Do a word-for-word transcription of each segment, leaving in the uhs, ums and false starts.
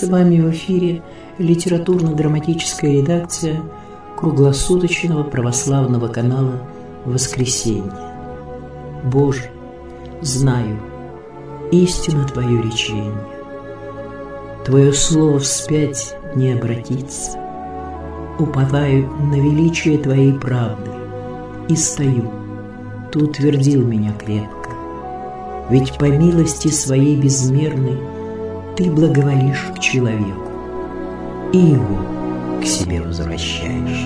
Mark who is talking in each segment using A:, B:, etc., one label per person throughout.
A: С вами в эфире литературно-драматическая редакция круглосуточного православного канала «Воскресенье». Боже, знаю, истинно Твое речение. Твое слово вспять не обратится. Уповаю на величие Твоей правды и стою. Ты утвердил меня крепко. Ведь по милости Своей безмерной Ты благоволишь к человеку и его к себе возвращаешь.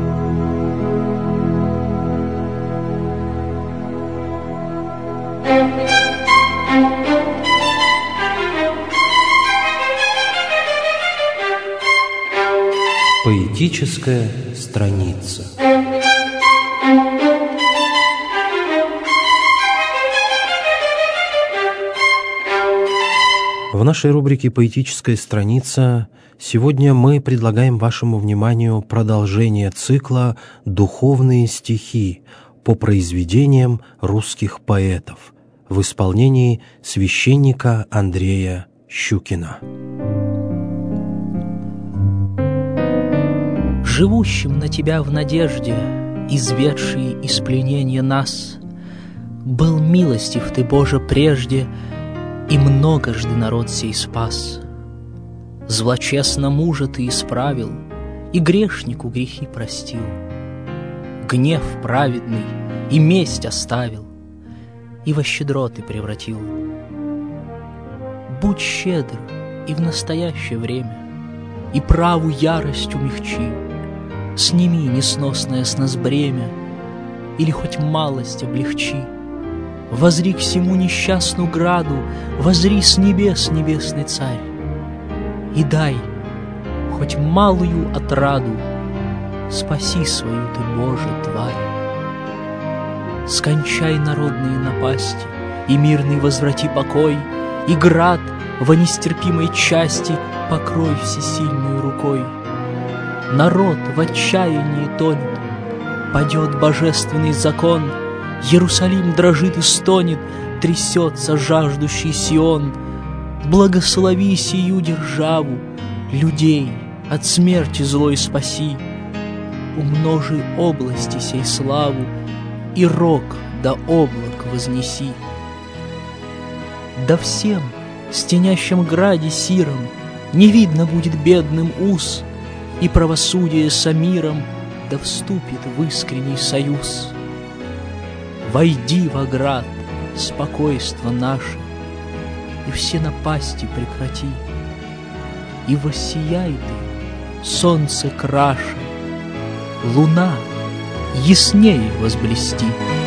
B: Поэтическая страница. В нашей рубрике «Поэтическая страница» сегодня мы предлагаем вашему вниманию продолжение цикла «Духовные стихи» по произведениям русских поэтов в исполнении священника Андрея Щукина.
C: Живущим на тебя в надежде, изведший из пленения нас, был милостив ты, Боже, прежде, и многожды народ сей спас. Злочестно мужа ты исправил, и грешнику грехи простил. Гнев праведный и месть оставил, и во щедроты превратил. Будь щедр и в настоящее время, и праву ярость умягчи. Сними несносное с нас бремя, или хоть малость облегчи. Возри к всему несчастную граду, возри с небес, небесный царь, и дай хоть малую отраду, спаси свою ты, Боже, тварь. Скончай народные напасти, и мирный возврати покой, и град во нестерпимой части покрой всесильную рукой. Народ в отчаянии тонет, падет божественный закон, Иерусалим дрожит и стонет, трясется жаждущий Сион. Благослови сию державу, людей от смерти злой спаси. Умножи области сей славу, и рог до облак вознеси. Да всем, стенящим граде сиром, не видно будет бедным уз, и правосудие с миром да вступит в искренний союз. Войди во град, спокойство наше, и все напасти прекрати, и воссияй ты, солнце краше, луна яснее возблести.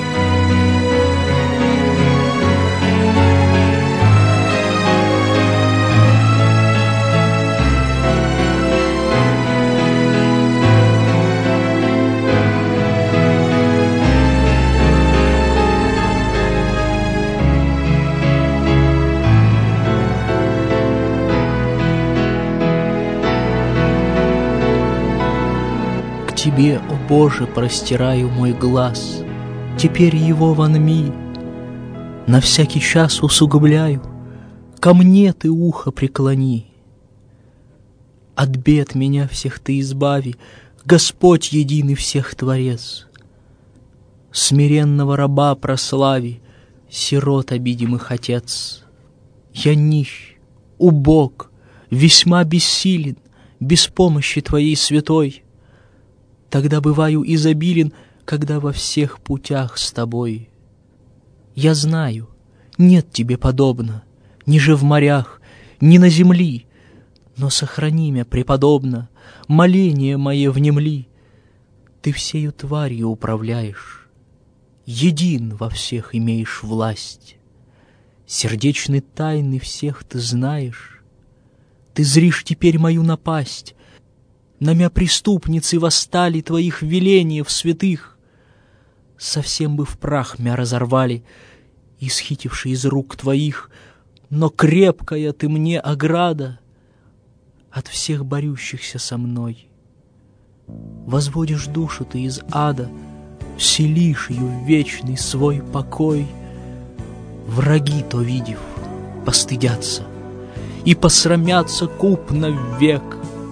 C: Тебе, о Боже, простираю мой глаз, теперь его вонми, на всякий час усугубляю, ко мне ты ухо преклони. От бед меня всех ты избави, Господь единый всех Творец. Смиренного раба прослави, сирот обидимых Отец. Я нищ, убог, весьма бессилен, без помощи Твоей святой. Тогда бываю изобилен, когда во всех путях с Тобой. Я знаю, нет Тебе подобно, ни же в морях, ни на земли, но сохрани меня преподобно, моление мое внемли. Ты всею тварью управляешь, един во всех имеешь власть, сердечны тайны всех ты знаешь. Ты зришь теперь мою напасть, на мя преступницы восстали Твоих велениев святых. Совсем бы в прах мя разорвали, исхитивши из рук Твоих, но крепкая Ты мне ограда от всех борющихся со мной. Возводишь душу Ты из ада, вселишь ее в вечный свой покой. Враги, то видев, постыдятся, и посрамятся купно век.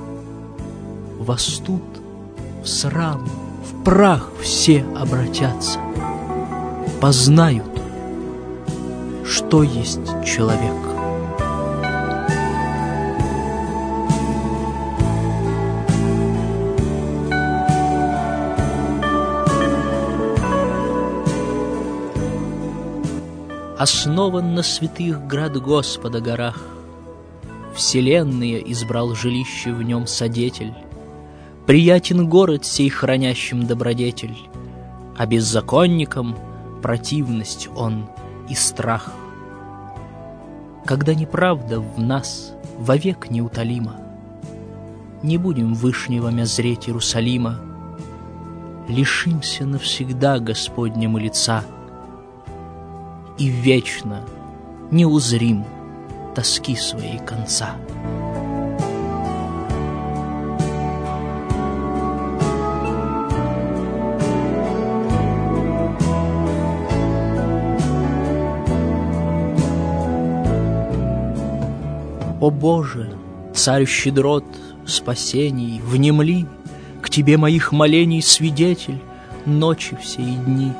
C: Востут в срам, в прах все обратятся, познают, что есть человек. Основан на святых град Господа горах, вселенные избрал жилище в нем содетель. Приятен город сей хранящим добродетель, а беззаконникам противность он и страх. Когда неправда в нас вовек неутолима, не будем вышнего мязреть Иерусалима, лишимся навсегда Господнему лица и вечно не узрим тоски своей конца. О Боже, Царь щедрот, спасений, внемли, к Тебе моих молений свидетель ночи всей дни.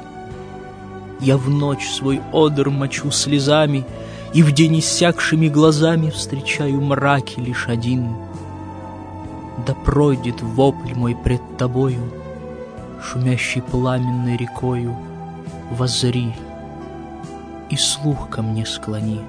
C: Я в ночь свой одр мочу слезами, и в день иссякшими глазами встречаю мраки лишь один. Да пройдет вопль мой пред Тобою, шумящий пламенной рекою, воззри и слух ко мне склони.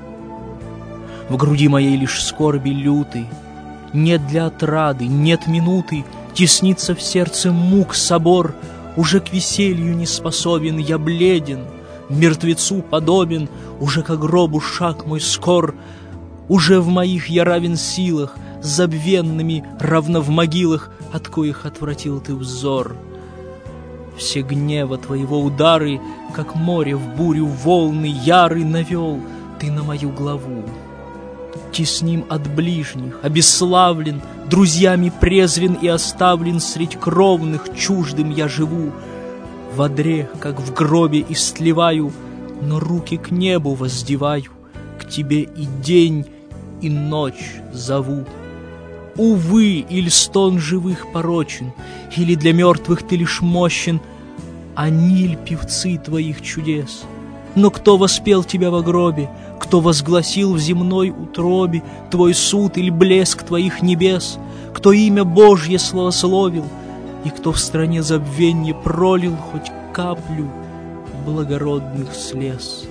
C: В груди моей лишь скорби люты, нет для отрады, нет минуты, теснится в сердце мук собор, уже к веселью не способен, я бледен, мертвецу подобен, уже ко гробу шаг мой скор, уже в моих я равен силах, забвенными равно в могилах, от коих отвратил ты взор. Все гнева твоего удары, как море в бурю волны яры навел ты на мою главу. Тесним от ближних, обесславлен, друзьями презрен и оставлен, средь кровных чуждым я живу. В одре, как в гробе, истлеваю, но руки к небу воздеваю, к тебе и день, и ночь зову. Увы, или стон живых порочен, или для мертвых ты лишь мощен, они ль певцы твоих чудес? Но кто воспел тебя во гробе? Кто возгласил в земной утробе твой суд или блеск твоих небес? Кто имя Божье славословил? И кто в стране забвенья пролил хоть каплю благородных слез?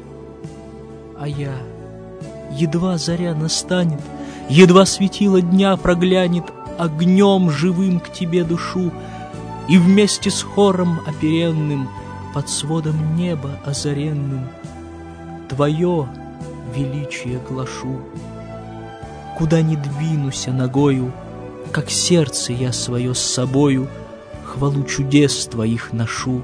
C: А я, едва заря настанет, едва светило дня проглянет, огнем живым к тебе душу, и вместе с хором оперенным под сводом неба озаренным твое величие глашу. Куда ни двинуся ногою, как сердце я свое с собою хвалу чудес твоих ношу.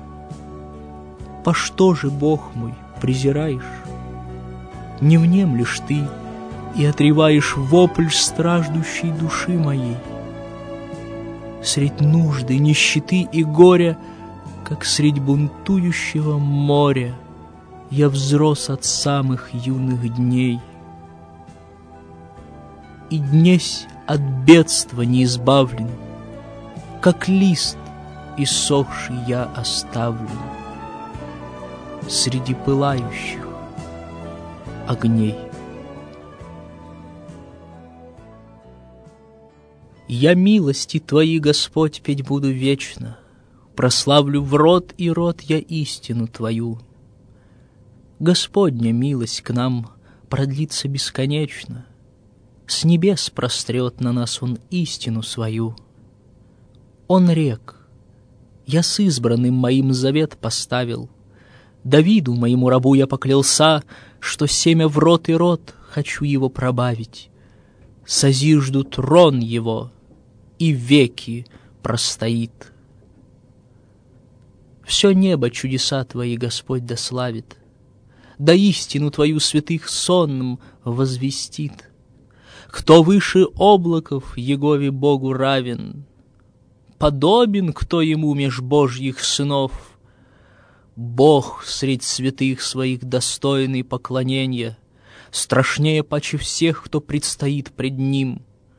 C: По что же, Бог мой, презираешь? Не внемлешь ты и отреваешь вопль страждущей души моей. Средь нужды, нищеты и горя, как средь бунтующего моря, я взрос от самых юных дней. И днесь от бедства не избавлен, как лист иссохший я оставлен среди пылающих огней. Я милости Твои, Господь, петь буду вечно, прославлю в род и род я истину Твою. Господня милость к нам продлится бесконечно, с небес прострет на нас Он истину свою. Он рек, я с избранным моим завет поставил, Давиду, моему рабу, я поклялся, что семя в род и род хочу его пробавить. Созижду трон его, и веки простоит. Все небо чудеса Твои, Господь, дославит, да истину Твою святых сонным возвестит. Кто выше облаков Егове Богу равен? Подобен кто ему меж Божьих сынов? Бог средь святых своих достойный поклонения, страшнее паче всех, кто предстоит пред Ним.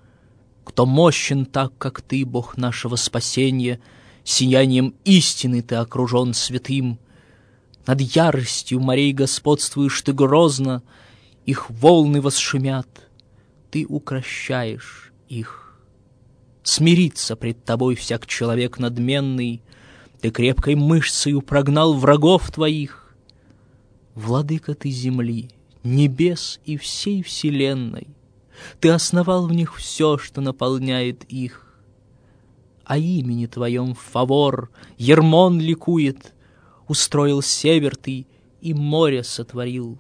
C: Кто мощен так, как Ты, Бог нашего спасения, сиянием истины Ты окружен святым. Над яростью морей господствуешь Ты грозно, их волны восшумят, Ты укрощаешь их. Смирится пред Тобой всяк человек надменный, Ты крепкой мышцею прогнал врагов Твоих. Владыка Ты земли, небес и всей вселенной, Ты основал в них все, что наполняет их. О имени Твоем в фавор Ермон ликует, устроил север Ты и море сотворил.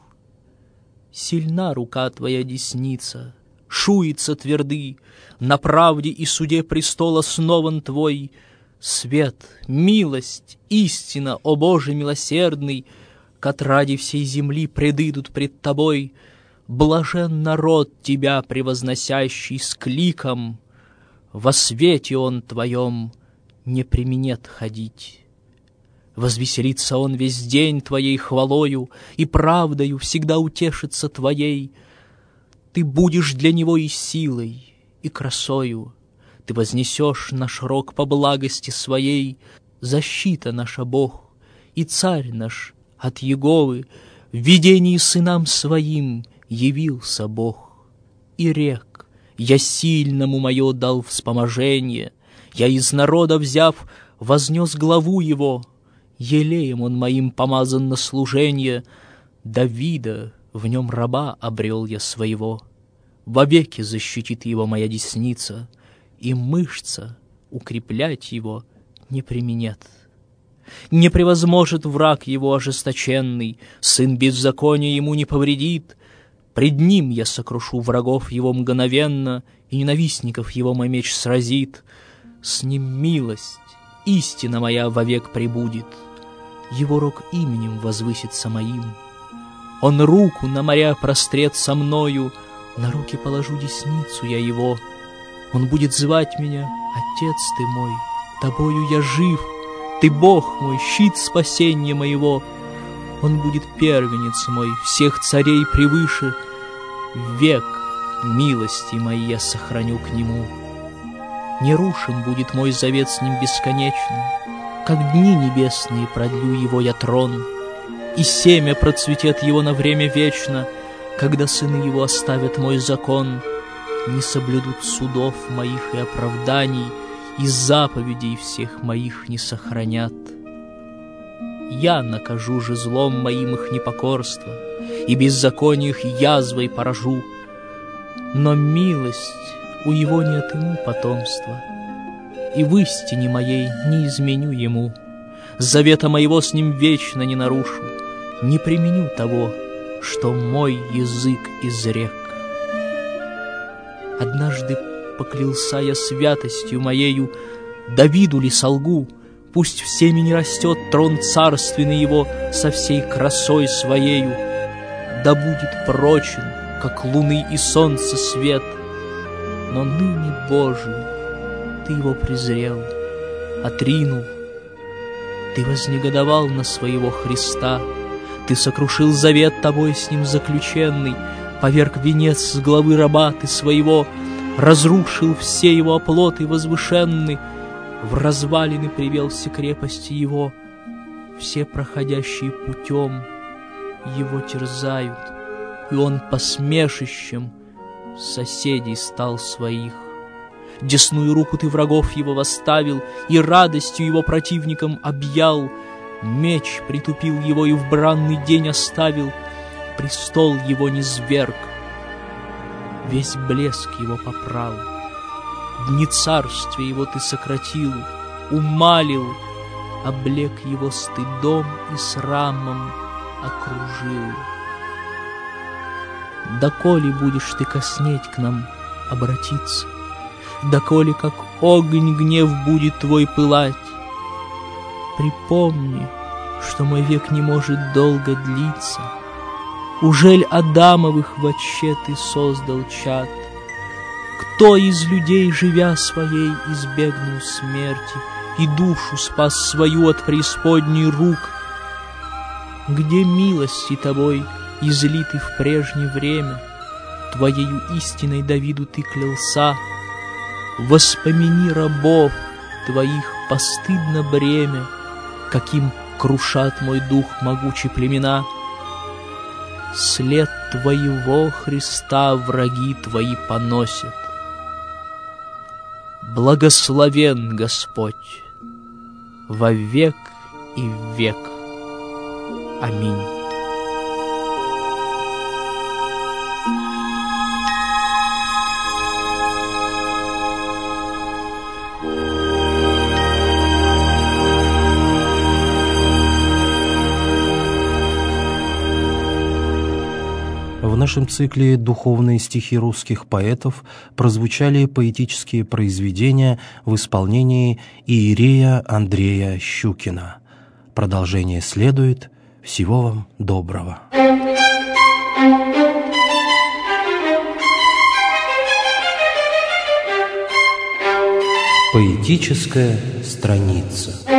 C: Сильна рука Твоя десница, шуется тверды, на правде и суде престол основан Твой. Свет, милость, истина, о Боже милосердный, к отраде всей земли предыдут пред Тобой. Блажен народ Тебя превозносящий с кликом, во свете он Твоем не применет ходить. Возвеселится он весь день Твоей хвалою, и правдою всегда утешится Твоей. Ты будешь для него и силой, и красою, Ты вознесешь наш рог по благости своей. Защита наша, Бог, и царь наш от Еговы, в видении сынам своим явился Бог. И рек я сильному мое дал вспоможение, я из народа взяв, вознес главу его. Елеем он моим помазан на служение, Давида в нем раба обрел я своего. Вовеки защитит его моя десница, и мышца укреплять его не применет. Не превозможет враг его ожесточенный, сын беззакония ему не повредит. Пред ним я сокрушу врагов его мгновенно, и ненавистников его мой меч сразит. С ним милость, истина моя вовек пребудет, его рог именем возвысится моим. Он руку на моря прострет со мною, на руки положу десницу я его. Он будет звать меня: Отец Ты мой, Тобою я жив, Ты Бог мой, щит спасения моего. Он будет первенец мой, всех царей превыше, век милости мои я сохраню к Нему. Нерушим будет мой завет с Ним бесконечным, как дни небесные продлю Его я трон, и семя процветет Его на время вечно, когда сыны Его оставят мой закон, не соблюдут судов моих и оправданий, и заповедей всех моих не сохранят. Я накажу же злом моим их непокорство, и беззаконие их язвой поражу, но милость у его не отыму потомства, и в истине моей не изменю ему. Завета моего с ним вечно не нарушу, не применю того, что мой язык изрек. Однажды поклялся я святостью моею, Давиду ли солгу? Пусть всеми не растет трон царственный его со всей красой своею, да будет прочен, как луны и солнца свет. Но ныне, Боже, Ты его презрел, отринул. Ты вознегодовал на своего Христа, Ты сокрушил завет Тобой с ним заключенный, поверг венец с главы раба Ты своего, разрушил все его оплоты возвышенны, в развалины привел все крепости его. Все проходящие путем его терзают, и он посмешищем соседей стал своих. Десную руку Ты врагов его восставил, и радостью его противникам объял. Меч притупил его и в бранный день оставил, престол его низверг, весь блеск его попрал. Дни царствия его Ты сократил, умалил, облек его стыдом и срамом окружил. Доколе будешь Ты коснеть к нам обратиться? Доколе, как огонь, гнев будет Твой пылать? Припомни, что мой век не может долго длиться. Ужель Адамовых вотче Ты создал чад? Кто из людей, живя своей, избегнул смерти и душу спас свою от преисподней рук? Где милости Тобой излитый в прежнее время, Твоею истиной Давиду ты клялся. Воспомини рабов Твоих постыдно бремя, каким крушат мой дух могучие племена. След Твоего, Христа, враги Твои поносят. Благословен Господь во век и в век. Аминь.
B: В нашем цикле «Духовные стихи русских поэтов» прозвучали поэтические произведения в исполнении иерея Андрея Щукина. Продолжение следует. Всего вам доброго. Поэтическая страница.